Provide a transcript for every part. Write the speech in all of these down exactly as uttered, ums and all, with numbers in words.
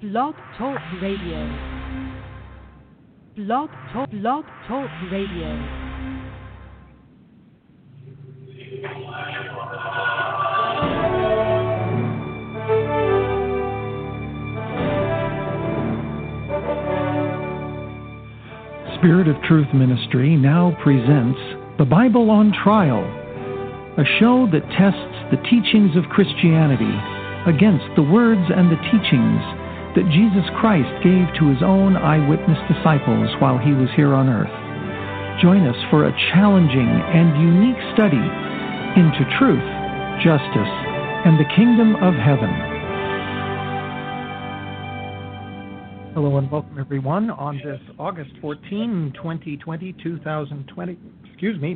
Blog Talk Radio. Blog Talk, Blog Talk Radio. Spirit of Truth Ministry now presents The Bible on Trial, a show that tests the teachings of Christianity against the words and the teachings that Jesus Christ gave to his own eyewitness disciples while he was here on earth. Join us for a challenging and unique study into truth, justice, and the kingdom of heaven. Hello and welcome everyone on this August fourteenth, twenty twenty, two thousand twenty, excuse me.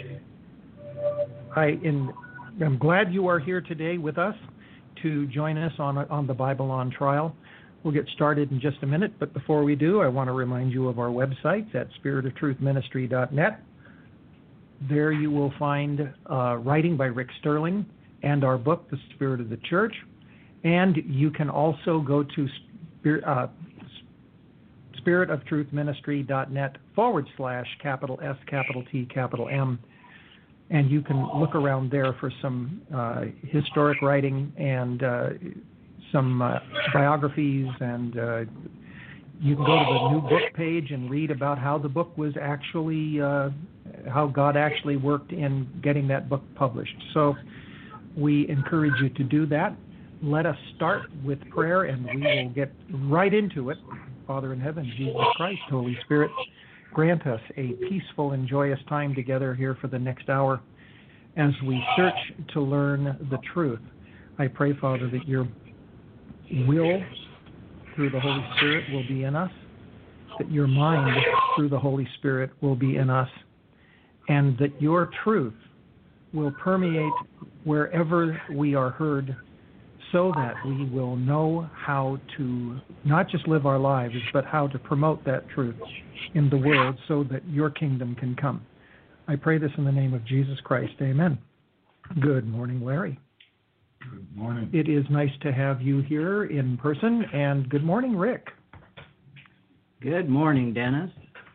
I in, I'm glad you are here today with us to join us on, on the Bible on Trial. We'll get started in just a minute, but before we do, I want to remind you of our websites at spirit of truth ministry dot net. There you will find uh, writing by Rick Sterling and our book, The Spirit of the Church. And you can also go to spirit, uh, spirit of truth ministry dot net forward slash capital S, capital T, capital M. And you can look around there for some uh, historic writing and uh, some uh, biographies, and uh, you can go to the new book page and read about how the book was actually, uh, how God actually worked in getting that book published. So we encourage you to do that. Let us start with prayer, and we will get right into it. Father in heaven, Jesus Christ, Holy Spirit, grant us a peaceful and joyous time together here for the next hour as we search to learn the truth. I pray, Father, that your will through the Holy Spirit will be in us, that your mind through the Holy Spirit will be in us, and that your truth will permeate wherever we are heard, so that we will know how to not just live our lives, but how to promote that truth in the world so that your kingdom can come. I pray this in the name of Jesus Christ. Amen. Good morning, Larry. Good morning. It is nice to have you here in person, and good morning, Rick. Good morning, Dennis.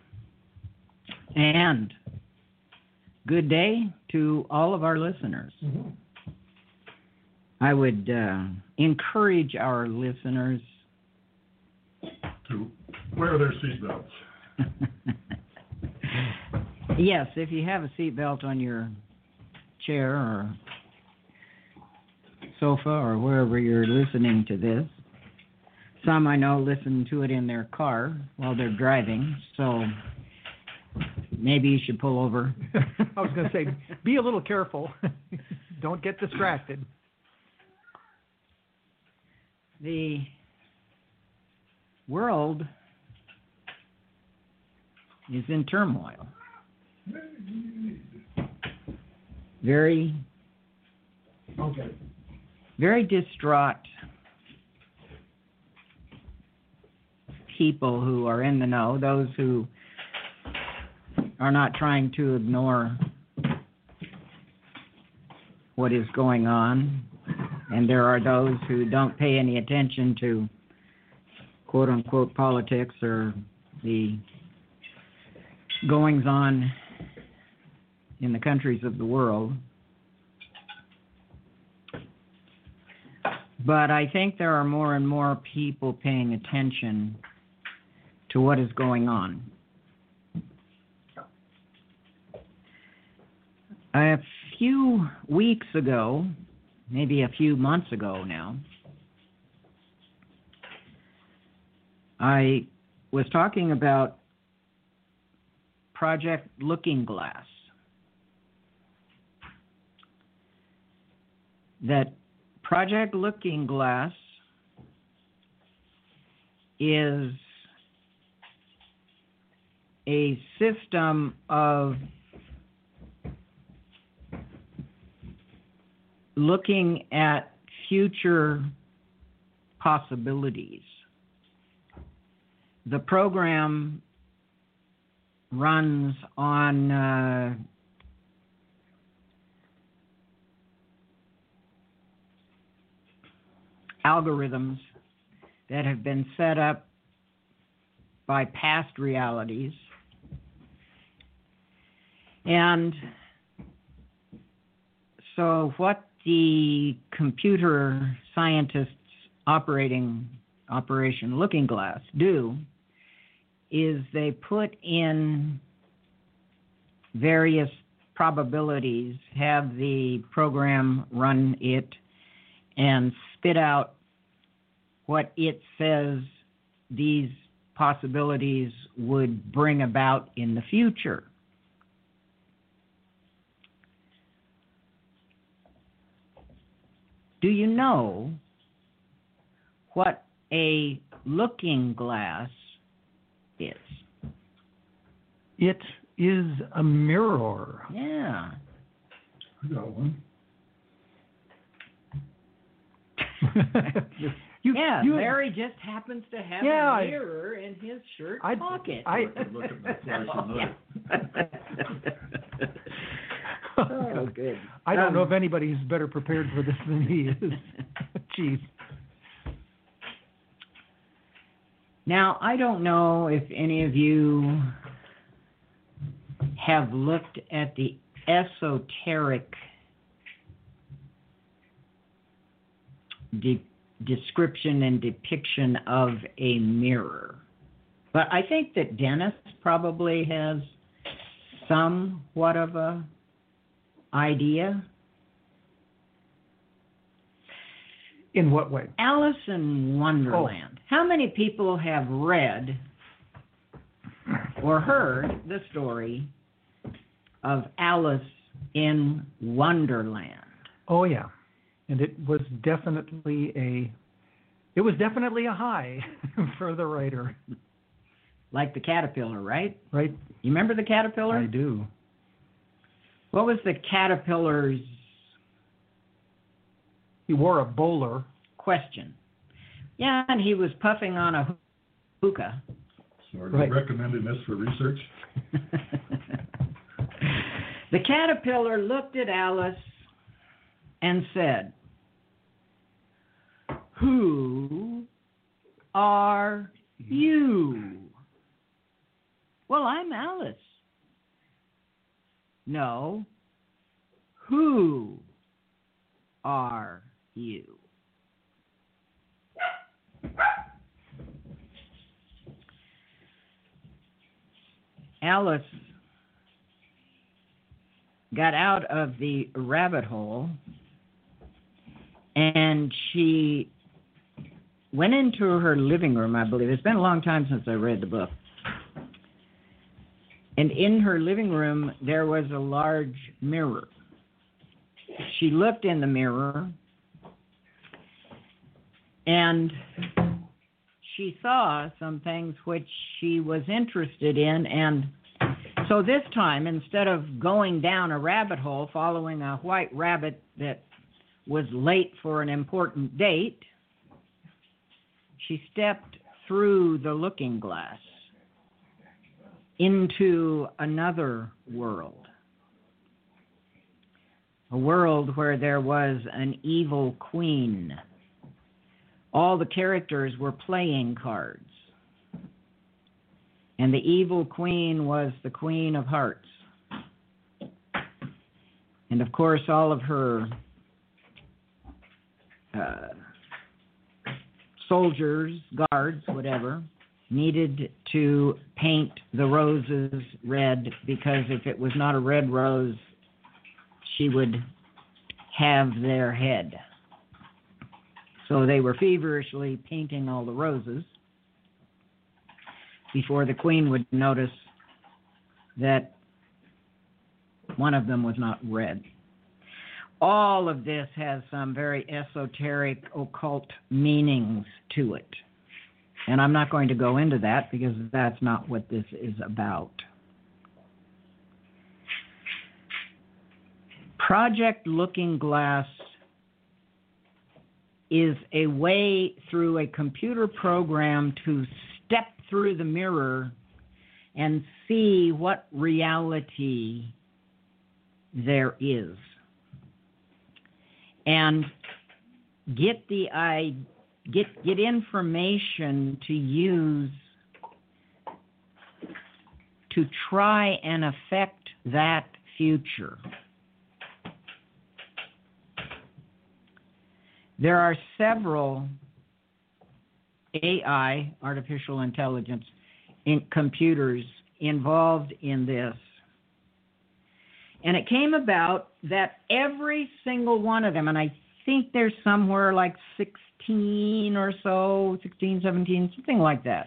And good day to all of our listeners. Mm-hmm. I would uh, encourage our listeners to wear their seatbelts. Yes, if you have a seatbelt on your chair or sofa or wherever you're listening to this. Some I know listen to it in their car while they're driving, so maybe you should pull over. I was going to say, be a little careful. Don't get distracted. The world is in turmoil. Very, okay. very distraught people who are in the know, those who are not trying to ignore what is going on. And there are those who don't pay any attention to quote-unquote politics or the goings-on in the countries of the world. But I think there are more and more people paying attention to what is going on. A few weeks ago, maybe a few months ago now, I was talking about Project Looking Glass. That Project Looking Glass is a system of looking at future possibilities. The program runs on uh, algorithms that have been set up by past realities. And so what the computer scientists operating Operation Looking Glass do is they put in various probabilities, have the program run it, and spit out what it says these possibilities would bring about in the future. Do you know what a looking glass is? It is a mirror. Yeah. I got one. you, yeah, you, Larry just happens to have Yeah, a mirror in his shirt I- pocket. I- I could look at my flashing light. Oh, good. I don't Um, know if anybody's better prepared for this than he is. Chief. Now, I don't know if any of you have looked at the esoteric de- description and depiction of a mirror. But I think that Dennis probably has somewhat of a idea. In what way? Alice in Wonderland. Oh. How many people have read or heard the story of Alice in Wonderland? Oh yeah, and it was definitely a, it was definitely a high for the writer, Like the caterpillar, right? right? You remember the caterpillar? I do. What was the caterpillar's He wore a bowler. question? Yeah, and he was puffing on a hookah. So are Right. you recommending this for research? The caterpillar looked at Alice and said, "Who are you?" "Well, I'm Alice." "No. Who are you?" Alice got out of the rabbit hole and she went into her living room, I believe. It's been a long time since I read the book. And in her living room, there was a large mirror. She looked in the mirror and she saw some things which she was interested in, and so this time, instead of going down a rabbit hole following a white rabbit that was late for an important date, she stepped through the looking glass into another world. A world where there was an evil queen. All the characters were playing cards. And the evil queen was the Queen of Hearts. And of course, all of her uh, soldiers, guards, whatever, needed to paint the roses red, because if it was not a red rose, she would have their head. So they were feverishly painting all the roses before the queen would notice that one of them was not red. All of this has some very esoteric, occult meanings to it. And I'm not going to go into that because that's not what this is about. Project Looking Glass is a way through a computer program to step through the mirror and see what reality there is. And get the get get information to use to try and affect that future. There are several A I, artificial intelligence, in computers involved in this. And it came about that every single one of them, and I think there's somewhere like sixteen or so, sixteen, seventeen, something like that.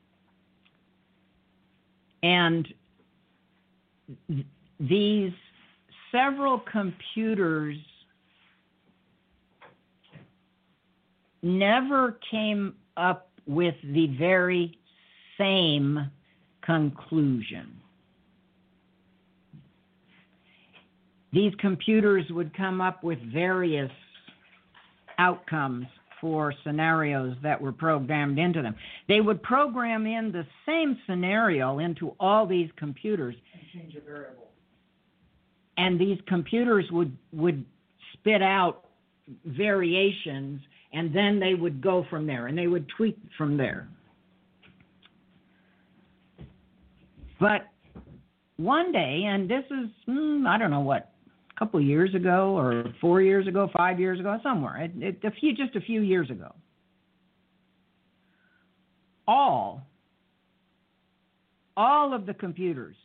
And th- these several computers never came up with the very same conclusion. These computers would come up with various outcomes for scenarios that were programmed into them. They would program in the same scenario into all these computers. And change a variable. And these computers would, would spit out variations, and then they would go from there, and they would tweak from there. But one day, and this is, mm, I don't know what, a couple of years ago, or four years ago, five years ago, somewhere, it, it, a few, just a few years ago, all, all of the computers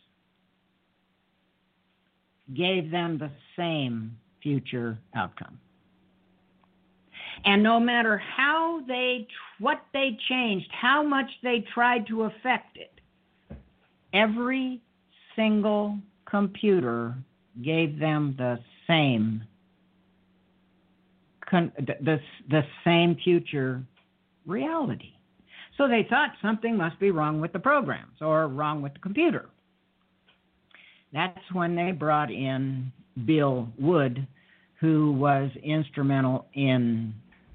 gave them the same future outcome. And no matter how they, what they changed, how much they tried to affect it, every single computer gave them the same, con, the, the same future reality. So they thought something must be wrong with the programs or wrong with the computer. That's when they brought in Bill Wood, who was instrumental in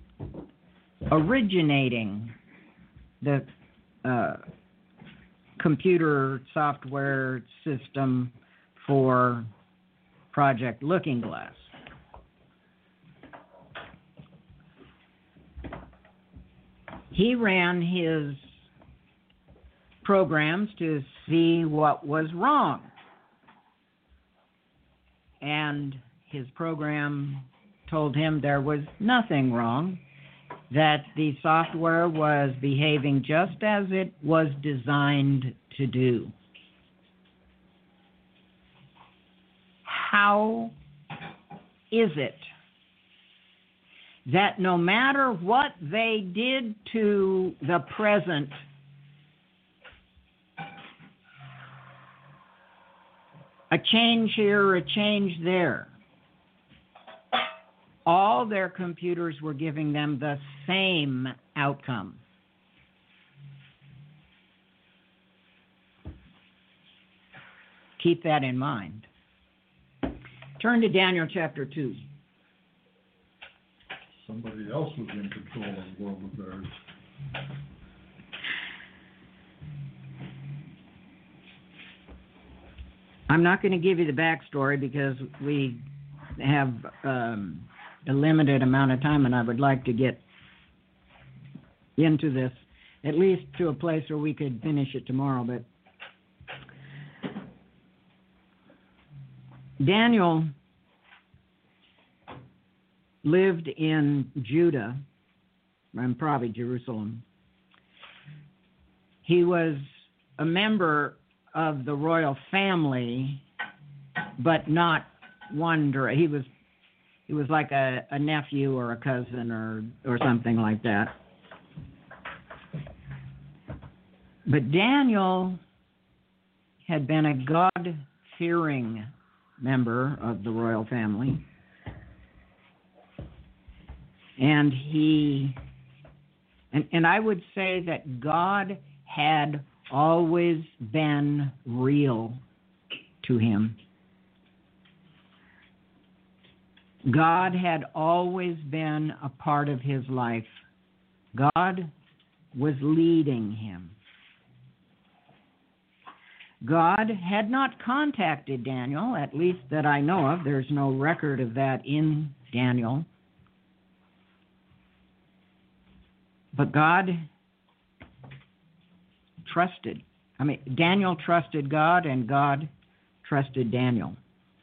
originating the uh, computer software system for Project Looking Glass. He ran his programs to see what was wrong. And his program told him there was nothing wrong, that the software was behaving just as it was designed to do. How is it that no matter what they did to the present, a change here, a change there, all their computers were giving them the same outcome? Keep that in mind. Turn to Daniel chapter two. Somebody else was in control of world affairs. I'm not going to give you the backstory because we have um, a limited amount of time, and I would like to get into this, at least to a place where we could finish it tomorrow. But Daniel lived in Judah, and probably Jerusalem. He was a member of the royal family, but not one direct. He was he was like a, a nephew or a cousin or or something like that. But Daniel had been a God-fearing member of the royal family. And he, and, and I would say that God had always been real to him. God had always been a part of his life. God was leading him. God had not contacted Daniel, at least that I know of. There's no record of that in Daniel. But God trusted. I mean, Daniel trusted God, and God trusted Daniel.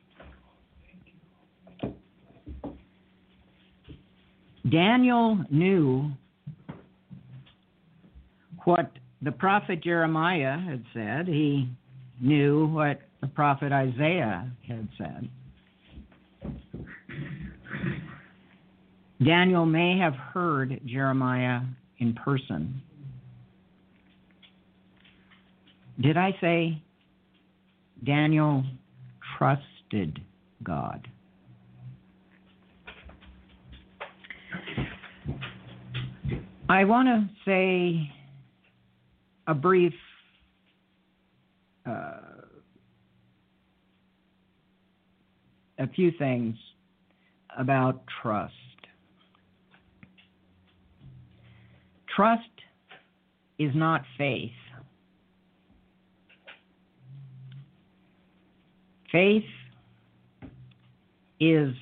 Daniel knew what the prophet Jeremiah had said. He knew what the prophet Isaiah had said. Daniel may have heard Jeremiah in person. Did I say Daniel trusted God? I want to say a brief uh, a few things about trust. Trust is not faith. Faith is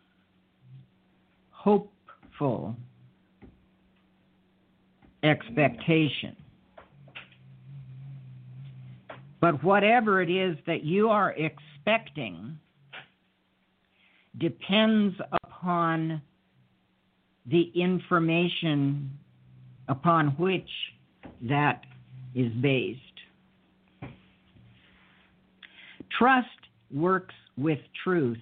hopeful expectation. But whatever it is that you are expecting depends upon the information upon which that is based. Trust works with truth.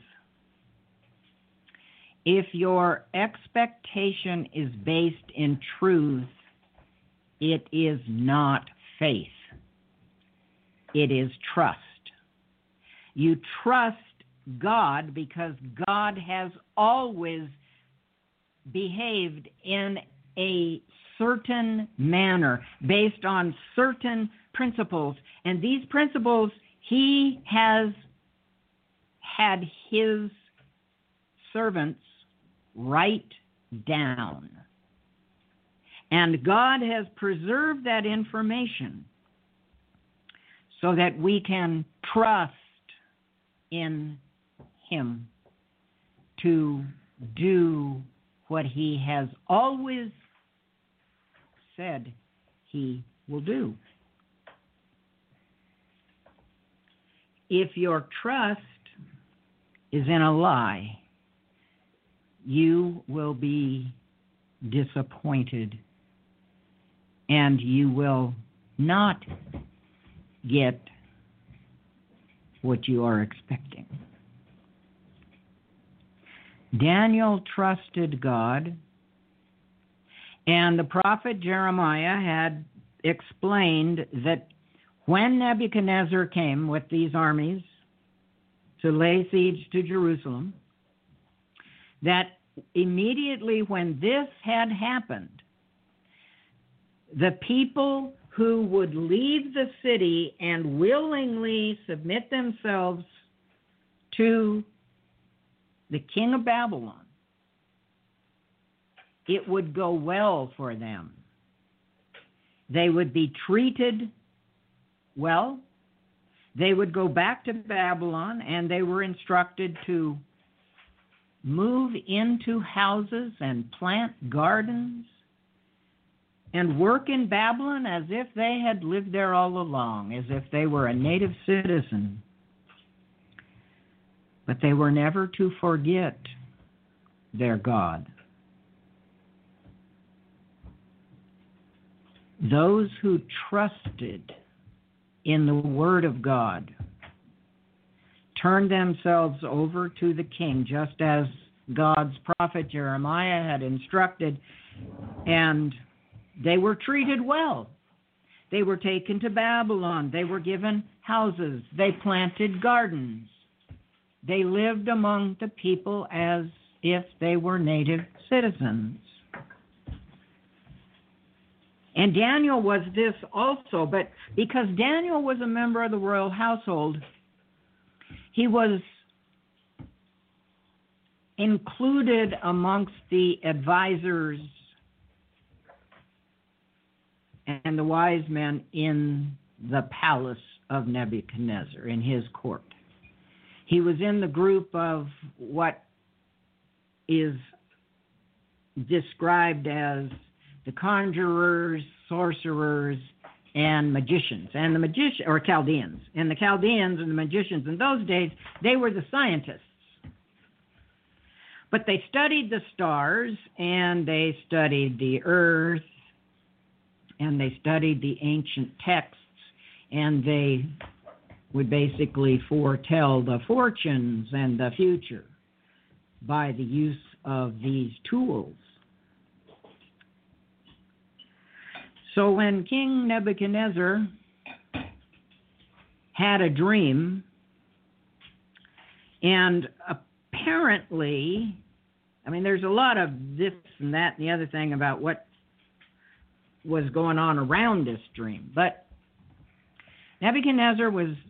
If your expectation is based in truth, it is not faith. It is trust. You trust God because God has always behaved in a certain manner based on certain principles. And these principles He has had His servants write down. And God has preserved that information so that we can trust in Him to do what He has always said He will do. If your trust is in a lie, you will be disappointed and you will not get what you are expecting. Daniel trusted God, and the prophet Jeremiah had explained that when Nebuchadnezzar came with these armies to lay siege to Jerusalem, that immediately when this had happened, the people who would leave the city and willingly submit themselves to the king of Babylon, it would go well for them. They would be treated well. They would go back to Babylon, and they were instructed to move into houses and plant gardens and work in Babylon as if they had lived there all along, as if they were a native citizen. But they were never to forget their God. Those who trusted in the Word of God turned themselves over to the king, just as God's prophet Jeremiah had instructed, and they were treated well. They were taken to Babylon. They were given houses. They planted gardens. They lived among the people as if they were native citizens. And Daniel was this also, but because Daniel was a member of the royal household, he was included amongst the advisors and the wise men in the palace of Nebuchadnezzar, in his court. He was in the group of what is described as the conjurers, sorcerers, and magicians, and the magician or Chaldeans. And the Chaldeans and the magicians in those days, they were the scientists. But they studied the stars, and they studied the earth, and they studied the ancient texts, and they would basically foretell the fortunes and the future by the use of these tools. So when King Nebuchadnezzar had a dream, and apparently, I mean, there's a lot of this and that and the other thing about what was going on around this dream, but Nebuchadnezzar was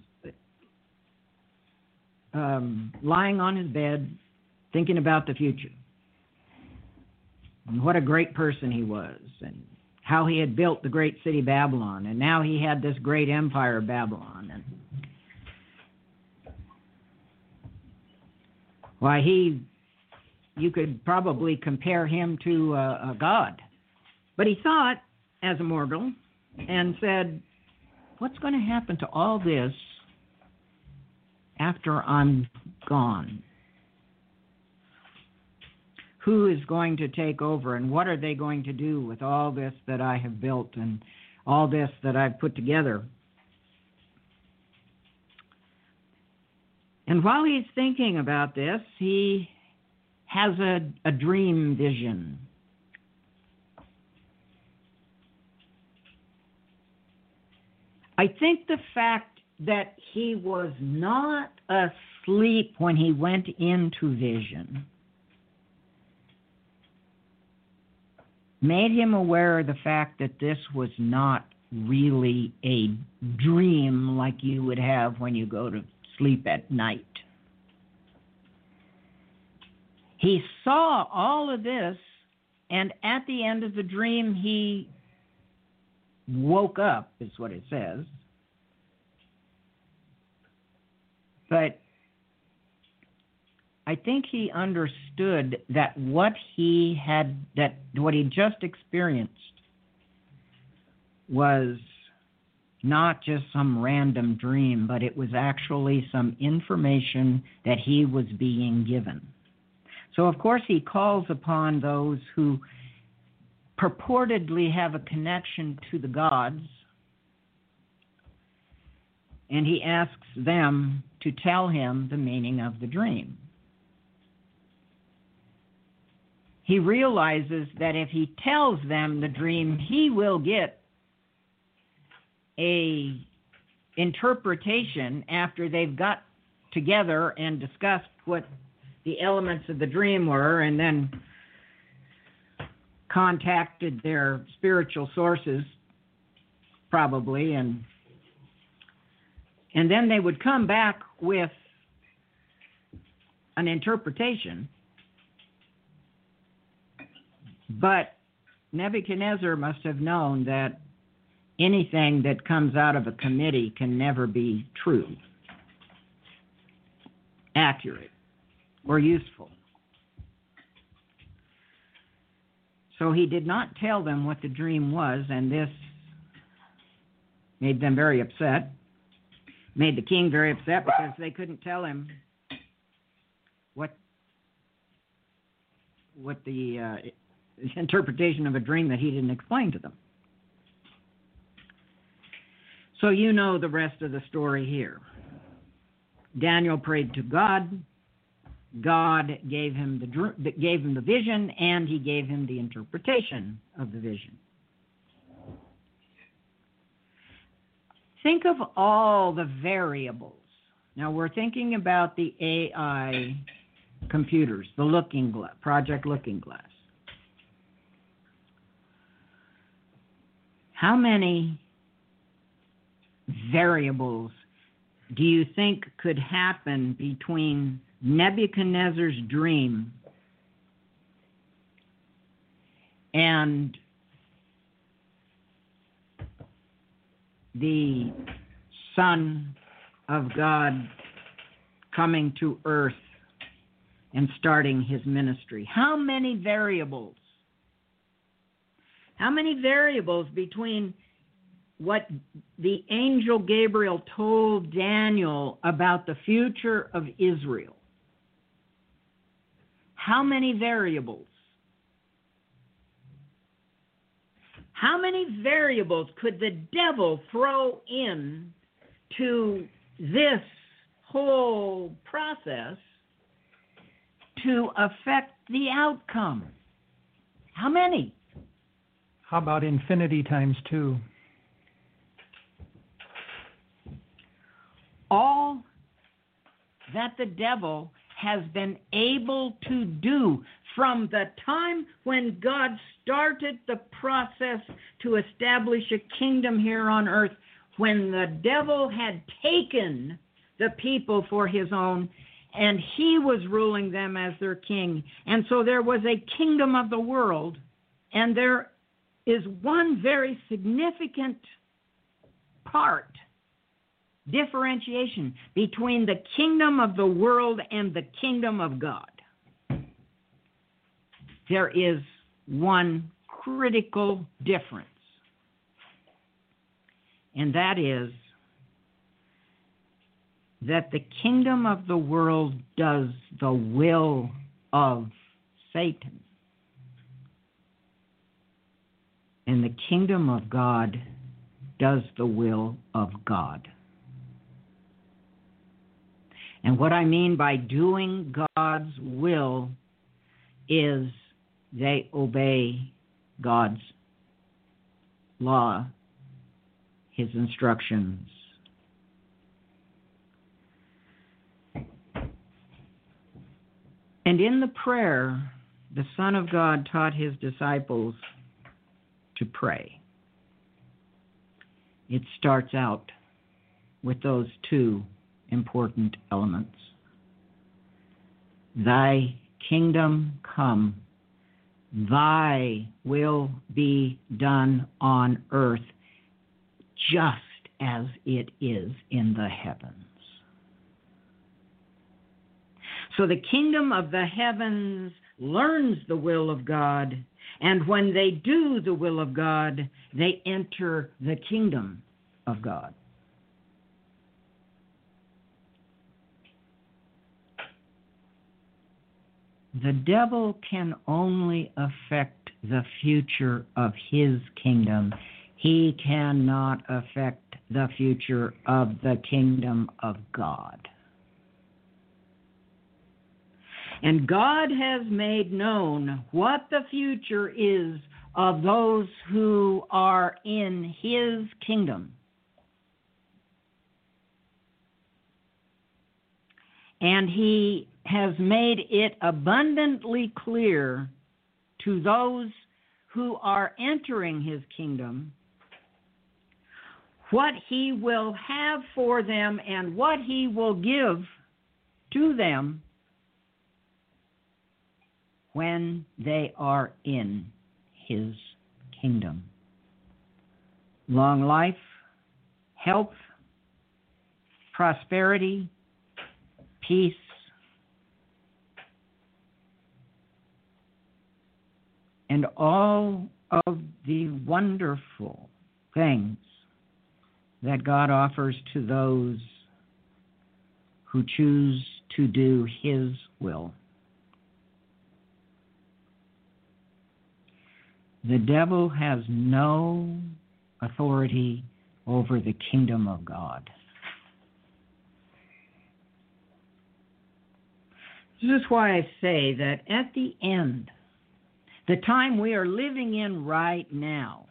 um, lying on his bed thinking about the future and what a great person he was and how he had built the great city Babylon, and now he had this great empire of Babylon. And why, he, you could probably compare him to a, a god. But he thought, as a mortal, and said, what's going to happen to all this after I'm gone? Who is going to take over, and what are they going to do with all this that I have built and all this that I've put together? And while he's thinking about this, he has a, a dream vision. I think the fact that he was not asleep when he went into vision made him aware of the fact that this was not really a dream like you would have when you go to sleep at night. He saw all of this, and at the end of the dream, he woke up, is what it says. But I think he understood that what he had, that what he just experienced was not just some random dream, but it was actually some information that he was being given. So, of course, he calls upon those who purportedly have a connection to the gods, and he asks them to tell him the meaning of the dream. He realizes that if he tells them the dream, he will get a interpretation after they've got together and discussed what the elements of the dream were, and then contacted their spiritual sources, probably, and and then they would come back with an interpretation. But Nebuchadnezzar must have known that anything that comes out of a committee can never be true, accurate, or useful. So he did not tell them what the dream was, and this made them very upset, made the king very upset because they couldn't tell him what what the uh, interpretation of a dream that he didn't explain to them. So you know the rest of the story here. Daniel prayed to God. God gave him the gave him the vision, and he gave him the interpretation of the vision. Think of all the variables. Now we're thinking about the A I computers, the Looking Glass, Project Looking Glass. How many variables do you think could happen between Nebuchadnezzar's dream and the Son of God coming to earth and starting his ministry? How many variables? How many variables between what the angel Gabriel told Daniel about the future of Israel? How many variables? How many variables could the devil throw in to this whole process to affect the outcome? How many? How about infinity times two? All that the devil has been able to do from the time when God started the process to establish a kingdom here on earth, when the devil had taken the people for his own, and he was ruling them as their king. And so there was a kingdom of the world, and there is one very significant part, differentiation between the kingdom of the world and the kingdom of God. There is one critical difference, and that is that the kingdom of the world does the will of Satan, and the kingdom of God does the will of God. And what I mean by doing God's will is they obey God's law, his instructions. And in the prayer, the Son of God taught his disciples to pray. It starts out with those two important elements. Thy kingdom come, thy will be done on earth, just as it is in the heavens. So the kingdom of the heavens learns the will of God, and when they do the will of God, they enter the kingdom of God. The devil can only affect the future of his kingdom. He cannot affect the future of the kingdom of God. And God has made known what the future is of those who are in his kingdom. And he has made it abundantly clear to those who are entering his kingdom what he will have for them and what he will give to them when they are in his kingdom. Long life, health, prosperity, peace, and all of the wonderful things that God offers to those who choose to do his will. The devil has no authority over the kingdom of God. This is why I say that at the end, the time we are living in right now,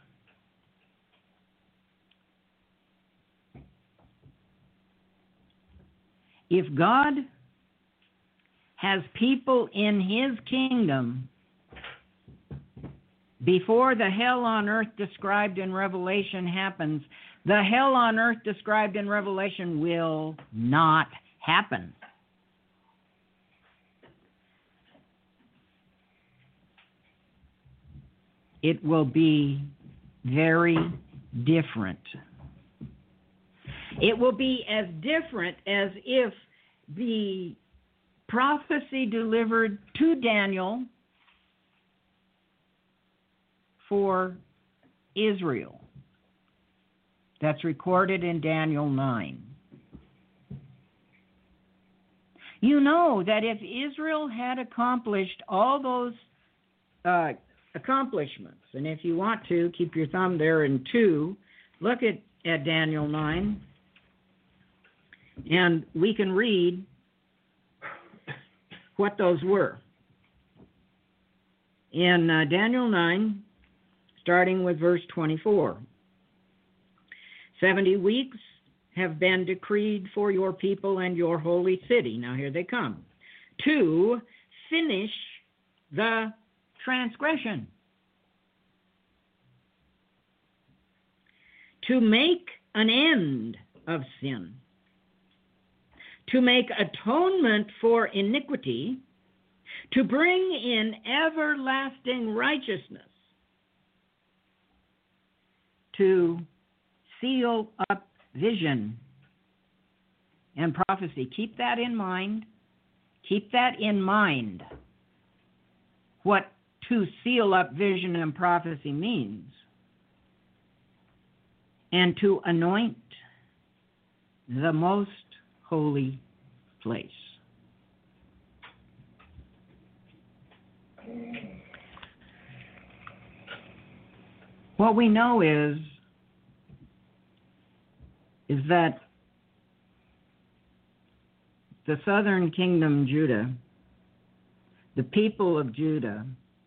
if God has people in his kingdom before the hell on earth described in Revelation happens, the hell on earth described in Revelation will not happen. It will be very different. It will be as different as if the prophecy delivered to Daniel for Israel that's recorded in Daniel nine, you know that if Israel had accomplished all those uh, accomplishments, and if you want to, keep your thumb there in two, look at, at Daniel nine, and we can read what those were. In uh, Daniel nine, starting with verse twenty-four, seventy weeks have been decreed for your people and your holy city. Now here they come. To finish the transgression. To make an end of sin. To make atonement for iniquity. To bring in everlasting righteousness. To seal up vision and prophecy. Keep that in mind. Keep that in mind. What to seal up vision and prophecy means. And to anoint the most holy place. What we know is is that the southern kingdom, Judah, the people of Judah,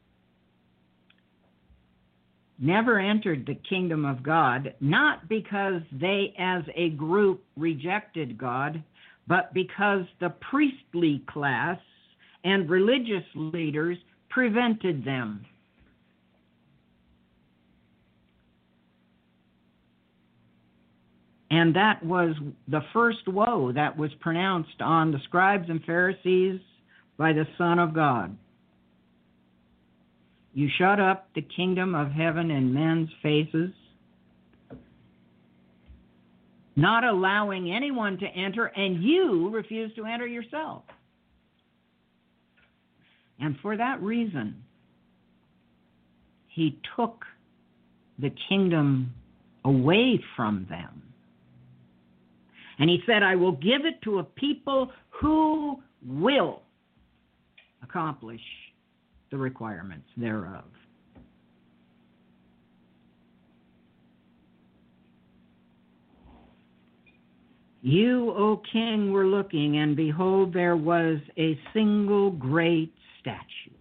never entered the kingdom of God, not because they as a group rejected God, but because the priestly class and religious leaders prevented them. And that was the first woe that was pronounced on the scribes and Pharisees by the Son of God. You shut up the kingdom of heaven in men's faces, not allowing anyone to enter, and you refuse to enter yourself. And for that reason, he took the kingdom away from them. And he said, I will give it to a people who will accomplish the requirements thereof. You, O king, were looking, and behold, there was a single great statue.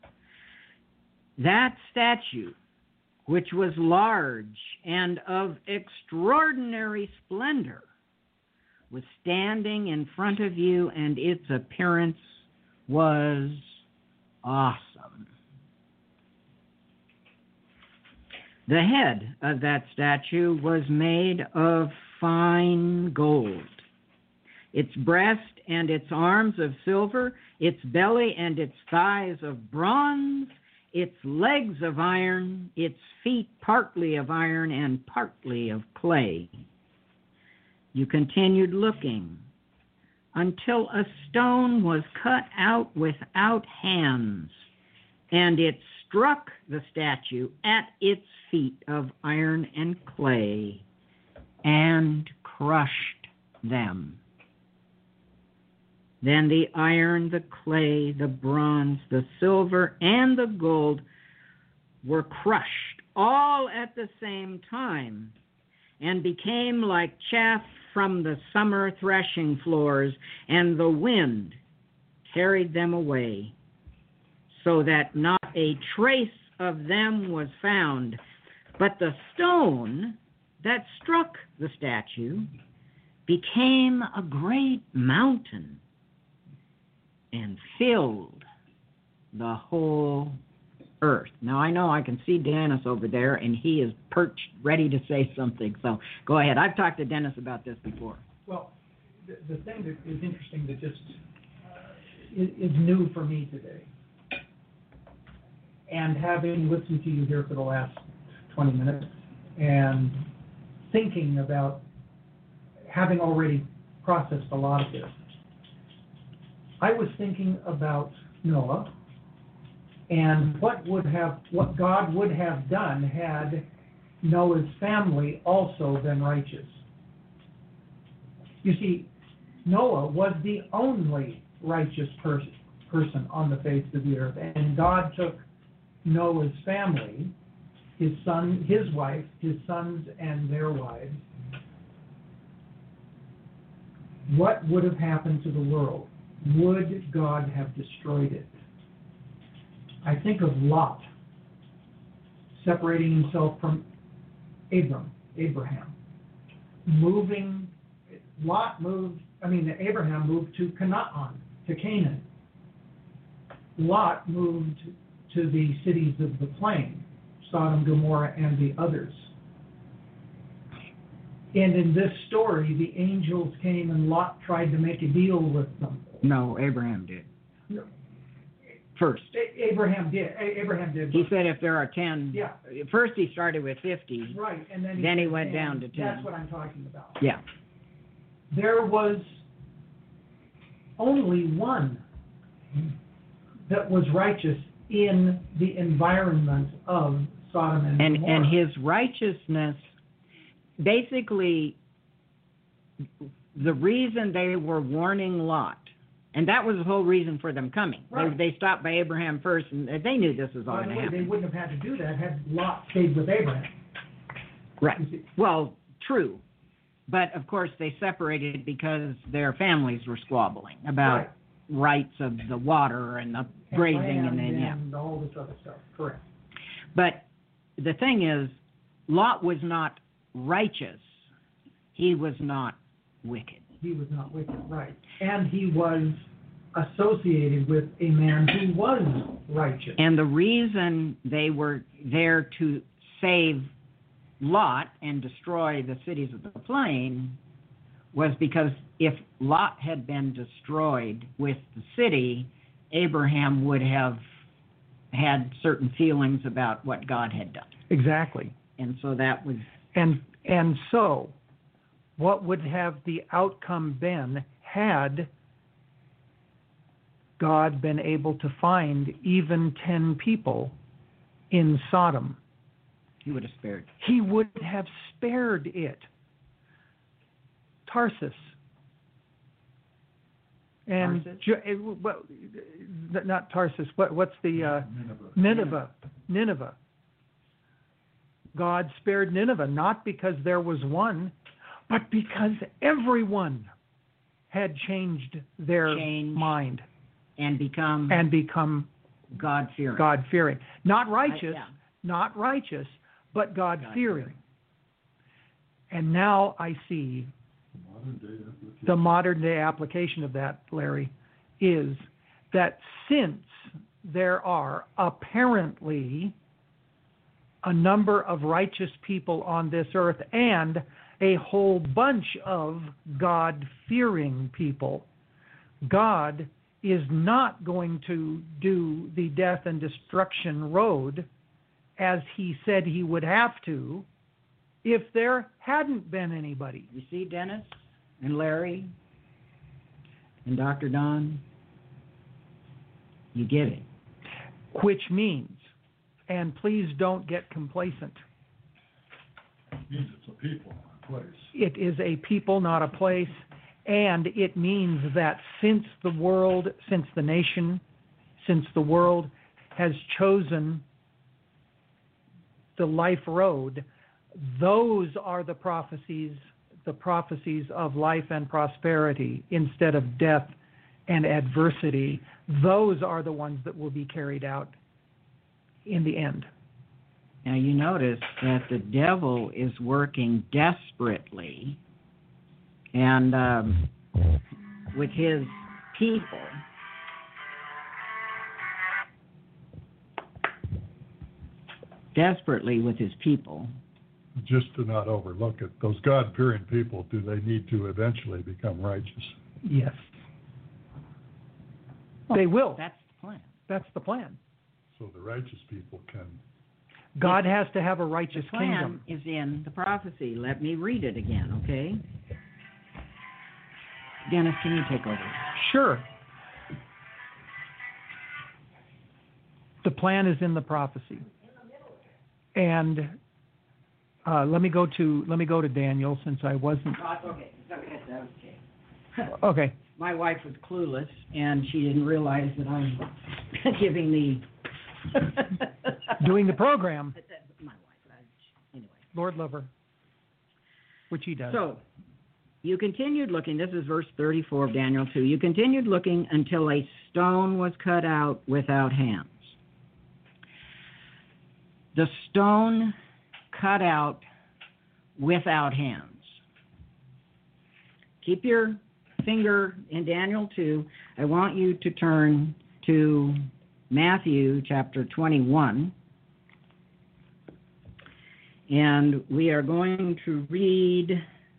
That statue, which was large and of extraordinary splendor, was standing in front of you, and its appearance was awesome. The head of that statue was made of fine gold, its breast and its arms of silver, its belly and its thighs of bronze, its legs of iron, its feet partly of iron and partly of clay. You continued looking until a stone was cut out without hands, and it struck the statue at its feet of iron and clay and crushed them. Then the iron, the clay, the bronze, the silver, and the gold were crushed all at the same time and became like chaff from the summer threshing floors, and the wind carried them away, so that not a trace of them was found. But the stone that struck the statue became a great mountain and filled the whole earth. Now, I know I can see Dennis over there, and he is perched, ready to say something. So go ahead. I've talked to Dennis about this before. Well, the, the thing that is interesting that just uh, is, is new for me today, and having listened to you here for the last twenty minutes, and thinking about having already processed a lot of this, I was thinking about Noah and what would have, what God would have done had Noah's family also been righteous? You see, Noah was the only righteous person person on the face of the earth, and God took Noah's family, his son, his wife, his sons, and their wives. What would have happened to the world? Would God have destroyed it? I think of Lot separating himself from Abram, Abraham, moving. Lot moved. I mean, Abraham moved to Canaan, to Canaan. Lot moved to the cities of the plain, Sodom, Gomorrah, and the others. And in this story, the angels came and Lot tried to make a deal with them. No, Abraham did. No. First. A- Abraham did. A- Abraham did. He said if there are ten. Yeah. First he started with fifty. Right, and then he, then he said went ten. down to ten. That's what I'm talking about. Yeah. There was only one that was righteous in the environment of Sodom and, and Gomorrah. and his righteousness, basically, the reason they were warning Lot, and that was the whole reason for them coming. Right. They, they stopped by Abraham first, and they knew this was all By going the to way, happen. they wouldn't have had to do that had Lot stayed with Abraham. Right. You see. Well, true. But, of course, they separated because their families were squabbling about Right. rights of the water and the grazing and, and then, yeah. and all this other stuff. Correct. But the thing is, Lot was not righteous. He was not wicked. He was not wicked, right. And he was associated with a man who was righteous. And the reason they were there to save Lot and destroy the cities of the plain was because if Lot had been destroyed with the city, Abraham would have had certain feelings about what God had done. Exactly. And so that was... And and so, what would have the outcome been had God been able to find even ten people in Sodom? He would have spared. He would have spared it. Tarsus. And Tarsus? Ju- it, well, not Tarsus. What, what's the uh, Nineveh. Nineveh? Nineveh. God spared Nineveh not because there was one, but because everyone had changed their Changed. mind And become and become God-fearing. God-fearing. Not righteous, yeah. not righteous, but God-fearing. God-fearing. And now I see Modern day application. the modern day application of that, Larry, is that since there are apparently a number of righteous people on this earth and a whole bunch of God-fearing people, God is not going to do the death and destruction road as he said he would have to if there hadn't been anybody. You see, Dennis and Larry and Doctor Don, you get it. Which means, and please don't get complacent, It means it's a people, not a place. it is a people, not a place, and it means that since the world, since the nation, since the world has chosen the life road, those are the prophecies, the prophecies of life and prosperity instead of death and adversity. Those are the ones that will be carried out in the end. Now you notice that the devil is working desperately and um, with his people desperately with his people. Just to not overlook it, those God-fearing people, do they need to eventually become righteous? Yes. They will. That's the plan. That's the plan. So the righteous people can, God has to have a righteous The plan kingdom. is in the prophecy. Let me read it again, okay? Dennis, can you take over? Sure. The plan is in the prophecy. And Uh, let me go to let me go to Daniel since I wasn't. Oh, okay, okay, okay. Okay. My wife was clueless, and she didn't realize that I'm giving the Doing the program. My wife, I, anyway. Lord love her, which he does. So, you continued looking. This is verse thirty-four of Daniel two. You continued looking until a stone was cut out without hands. The stone cut out without hands. Keep your finger in Daniel two. I want you to turn to Matthew chapter twenty-one. And we are going to read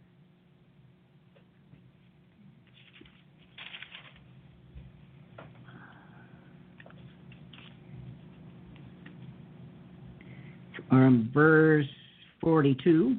um, verse forty-two.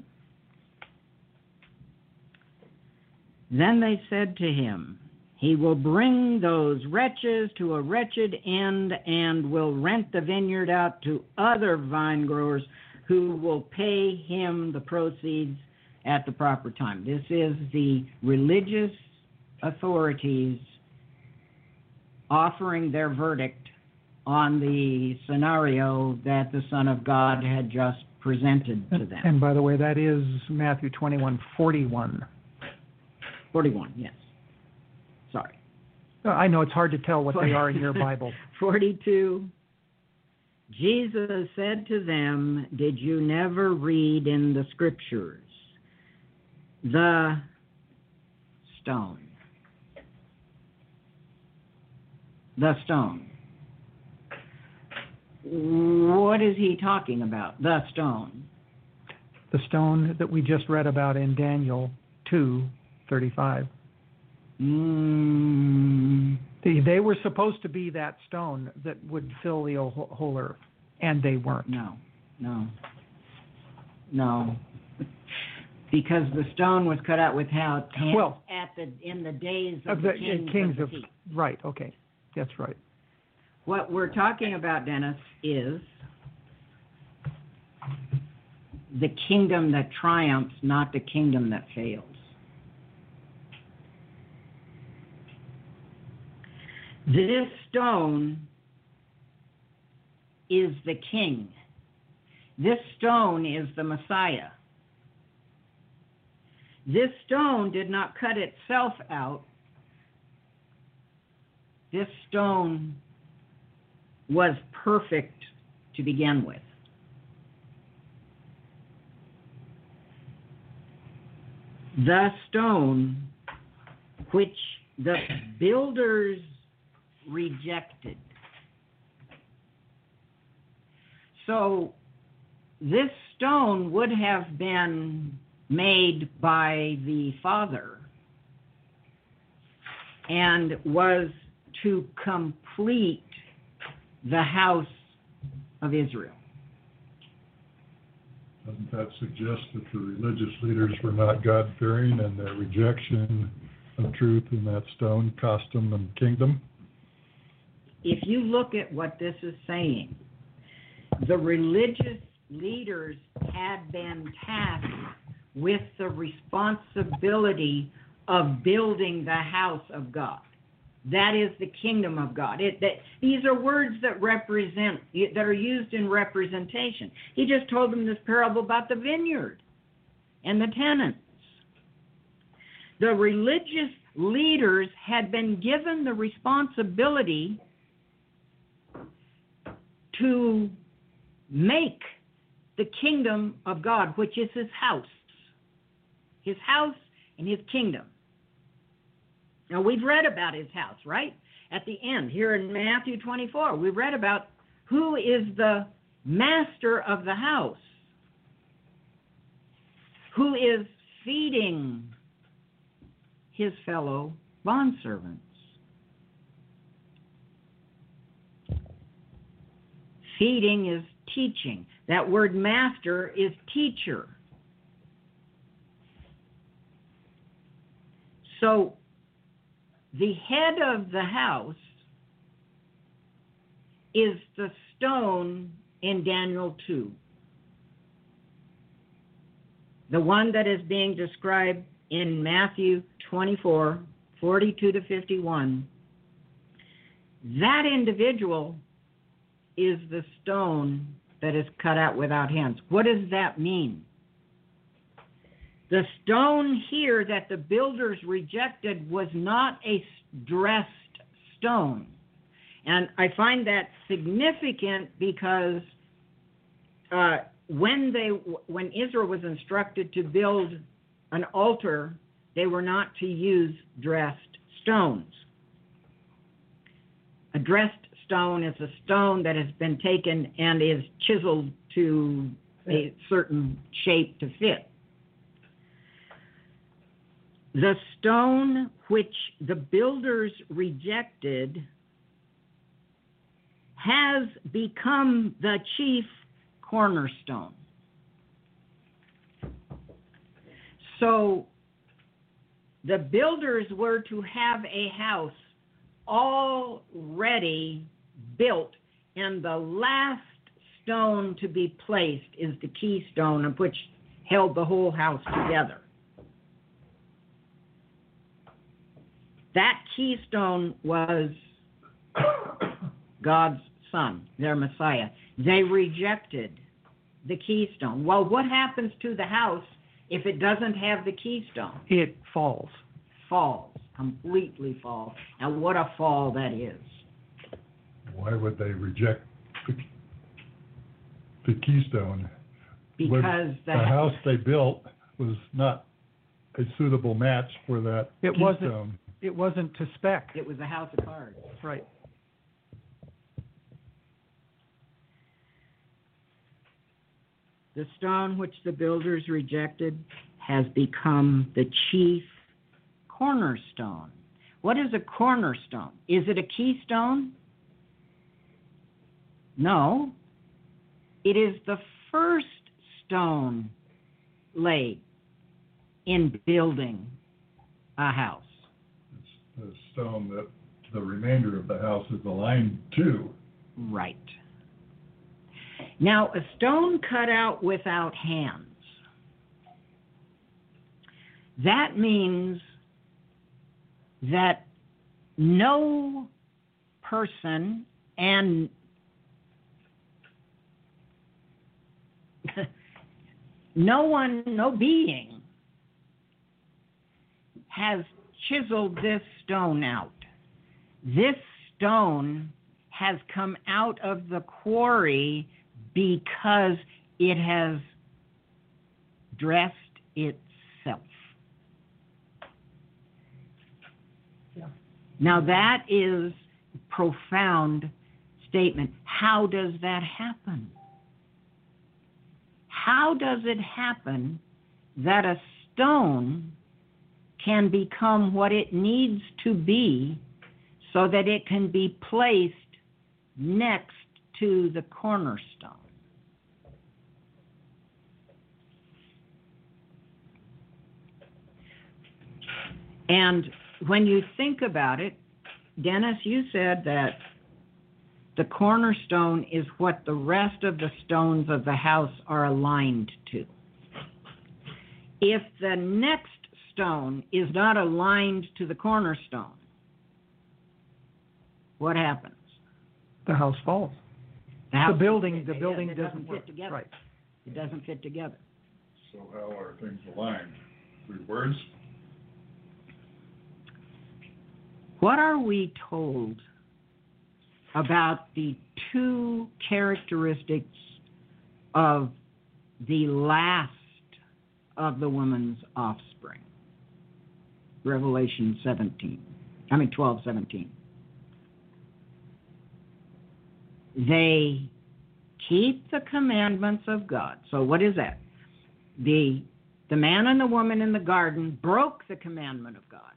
Then they said to him, he will bring those wretches to a wretched end and will rent the vineyard out to other vine growers who will pay him the proceeds at the proper time. This is the religious authorities offering their verdict on the scenario that the Son of God had just presented to them. And, and by the way, that is Matthew twenty-one forty-one. forty-one, yes. Sorry. I know it's hard to tell what they are in your Bible. forty-two. Jesus said to them, did you never read in the scriptures, the stone? The stone. What is he talking about? The stone. The stone that we just read about in Daniel two thirty-five. Mm. They, they were supposed to be that stone that would fill the whole, whole earth, and they weren't. No, no, no. Because the stone was cut out without hands well, at the in the days of, of the, the kings, kings of, of, the heat. Right, okay, that's right. What we're talking about, Dennis, is the kingdom that triumphs, not the kingdom that fails. This stone is the king. This stone is the Messiah. This stone did not cut itself out. This stone was perfect to begin with. The stone which the builders rejected. So this stone would have been made by the Father and was to complete the house of Israel. Doesn't that suggest that the religious leaders were not God-fearing and their rejection of truth in that stone cost them the kingdom? If you look at what this is saying, the religious leaders had been tasked with the responsibility of building the house of God. That is the kingdom of God. It, that, these are words that represent, that are used in representation. He just told them this parable about the vineyard and the tenants. The religious leaders had been given the responsibility to make the kingdom of God, which is his house. His house and his kingdom. Now, we've read about his house, right? At the end, here in Matthew twenty-four, we read about who is the master of the house, who is feeding his fellow bondservants. Feeding is teaching. That word master is teacher. So, the head of the house is the stone in Daniel two. the one that is being described in Matthew twenty-four, forty-two to fifty-one, that individual is the stone that is cut out without hands. What does that mean? The stone here that the builders rejected was not a dressed stone. And I find that significant because uh, when they, when Israel was instructed to build an altar, they were not to use dressed stones. A dressed stone is a stone that has been taken and is chiseled to a certain shape to fit. The stone which the builders rejected has become the chief cornerstone. So the builders were to have a house already built, and the last stone to be placed is the keystone of which held the whole house together. That keystone was God's Son, their Messiah. They rejected the keystone. Well, what happens to the house if it doesn't have the keystone? It falls. Falls, completely falls. And what a fall that is. Why would they reject the, the keystone? Because When the, the house they built was not a suitable match for that It keystone. wasn't. It wasn't to spec. it was a house of cards. Right. The stone which the builders rejected has become the chief cornerstone. What is a cornerstone? Is it a keystone? No. It is the first stone laid in building a house. It's the stone that the remainder of the house is aligned to. Right. Now, a stone cut out without hands, that means that no person and no one, no being has chiseled this stone out. This stone has come out of the quarry because it has dressed itself. Yeah. Now that is a profound statement. How does that happen? How does it happen that a stone can become what it needs to be so that it can be placed next to the cornerstone? And when you think about it, Dennis, you said that the cornerstone is what the rest of the stones of the house are aligned to. If the next stone is not aligned to the cornerstone, what happens? The house falls. The, house the building, it, the it, building it doesn't, doesn't work. fit together. Right. It doesn't fit together. So how are things aligned? Through words? What are we told about the two characteristics of the last of the woman's offspring? Revelation seventeen. I mean twelve seventeen. They keep the commandments of God. So what is that? The the man and the woman in the garden broke the commandment of God.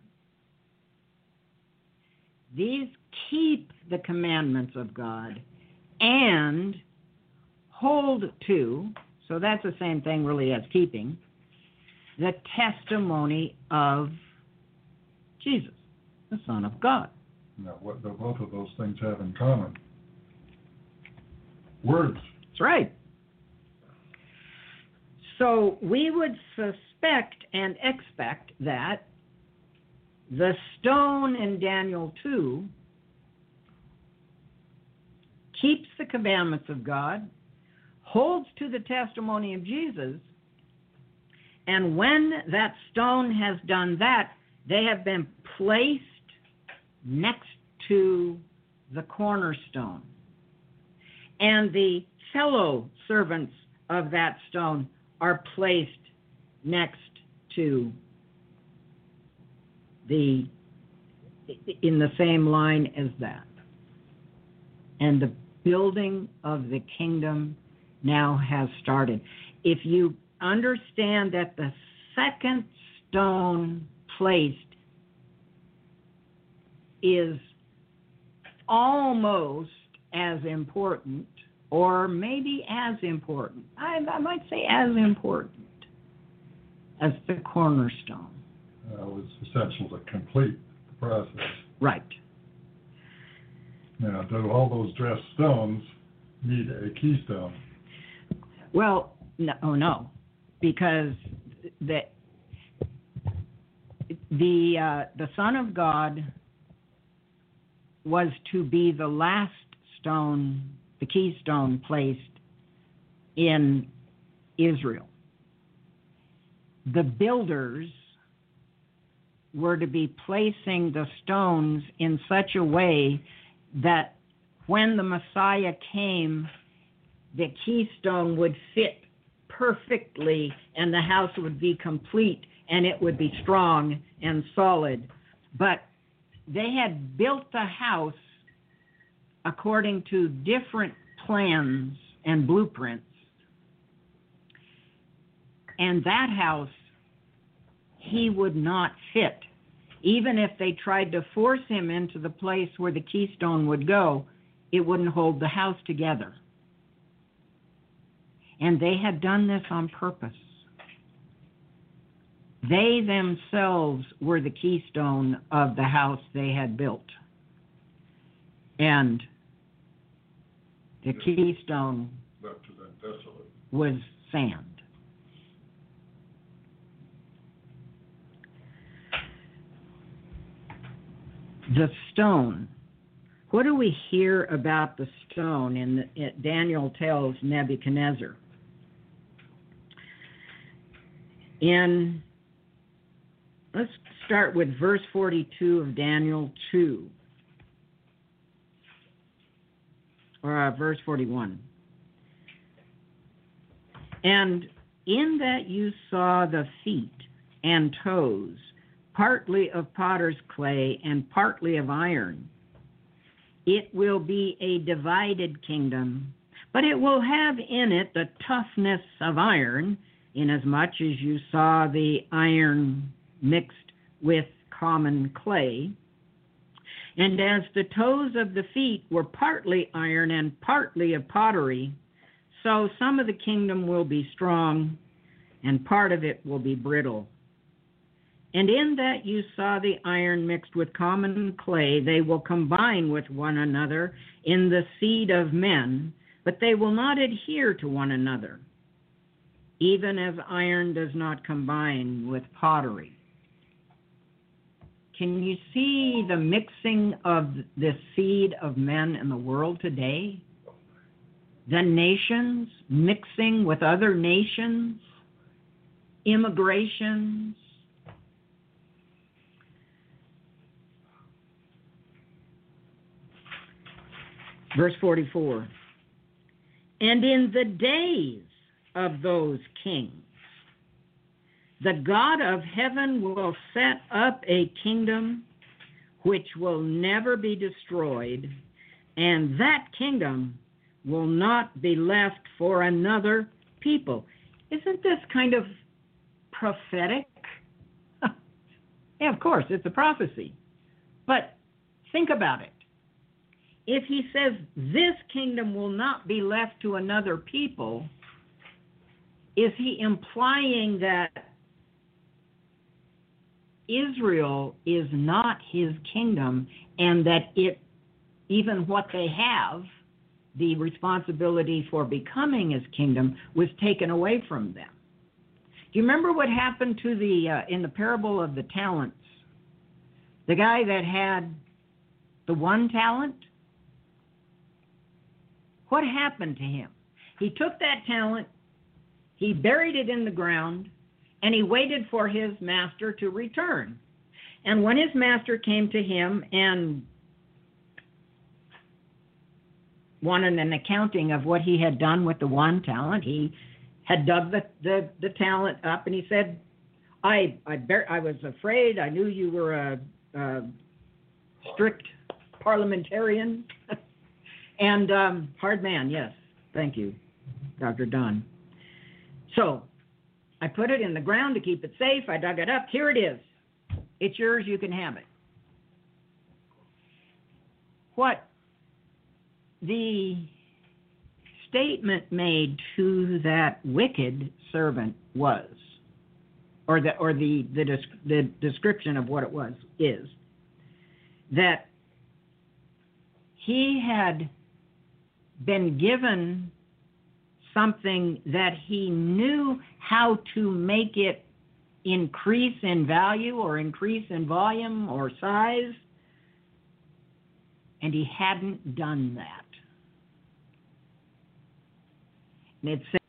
These keep the commandments of God and hold to, so that's the same thing really as keeping, the testimony of Jesus, the Son of God. Now, what do both of those things have in common? Words. That's right. So we would suspect and expect that the stone in Daniel two keeps the commandments of God, holds to the testimony of Jesus, and when that stone has done that, they have been placed next to the cornerstone. And the fellow servants of that stone are placed next to the, in the same line as that. And the building of the kingdom now has started. If you understand that the second stone placed is almost as important, or maybe as important, I, I might say as important, as the cornerstone. Uh, it's essential to complete the process. Right. Now, do all those dressed stones need a keystone? Well, no, oh no, because the the uh, the Son of God was to be the last stone, the keystone placed in Israel. The builders were to be placing the stones in such a way that when the Messiah came, the keystone would fit perfectly and the house would be complete and it would be strong and solid. But they had built the house according to different plans and blueprints. And that house, he would not fit. Even if they tried to force him into the place where the keystone would go, it wouldn't hold the house together. And they had done this on purpose. They themselves were the keystone of the house they had built. And the keystone Left to them desolate. was sand. The stone. What do we hear about the stone in the, it, Daniel tells Nebuchadnezzar? In, let's start with verse forty-two of Daniel two, or uh, verse forty-one. And in that you saw the feet and toes, partly of potter's clay and partly of iron. It will be a divided kingdom, but it will have in it the toughness of iron, inasmuch as you saw the iron mixed with common clay. And as the toes of the feet were partly iron and partly of pottery, so some of the kingdom will be strong, and part of it will be brittle. And in that you saw the iron mixed with common clay, they will combine with one another in the seed of men, but they will not adhere to one another, even as iron does not combine with pottery. Can you see the mixing of the seed of men in the world today? The nations mixing with other nations, immigrations. Verse forty-four. And in the days of those kings, the God of heaven will set up a kingdom which will never be destroyed, and that kingdom will not be left for another people. Isn't this kind of prophetic? Yeah, of course, it's a prophecy. But think about it. If he says this kingdom will not be left to another people, is he implying that Israel is not his kingdom and that it, even what they have, the responsibility for becoming his kingdom, was taken away from them? Do you remember what happened to the uh, in the parable of the talents? The guy that had the one talent? What happened to him? He took that talent, he buried it in the ground, and he waited for his master to return. And when his master came to him and wanted an accounting of what he had done with the one talent, he had dug the, the, the talent up, and he said, I I, bar- I was afraid. I knew you were a, a strict parliamentarian and um, hard man, yes. Thank you, Doctor Dunn. So I put it in the ground to keep it safe. I dug it up. Here it is. It's yours. You can have it. What the statement made to that wicked servant was, or the or the the, the description of what it was, is that he had been given something that he knew how to make it increase in value or increase in volume or size, and he hadn't done that. And it says